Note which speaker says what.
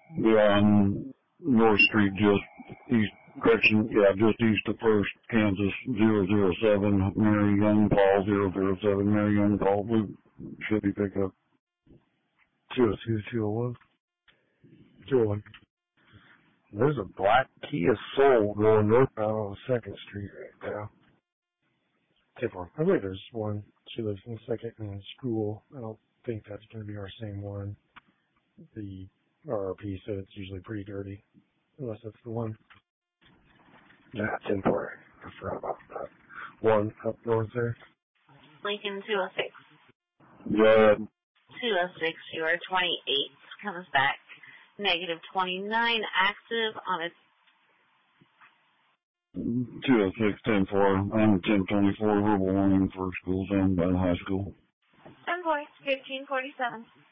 Speaker 1: Yeah, on North Street, just east, just east of First, Kansas, 007, Mary Young Paul, 007, Mary Young Paul, blue Chevy pickup.
Speaker 2: 202, 201. 201. There's a black Kia Soul going northbound on 2nd Street right now. 10-4. I believe there's one. She lives in 2nd and school. I don't think that's going to be our same one. The RRP said it's usually pretty dirty, unless that's the one. Yeah, 10-4. I forgot about that. One up north there.
Speaker 3: Lincoln 206.
Speaker 1: Yeah.
Speaker 3: 206, you are 28. Comes back. Negative 29, active on its
Speaker 1: 206, 10-4. I'm 1024, verbal warning for school zone by the high school.
Speaker 3: 10 points, 1547.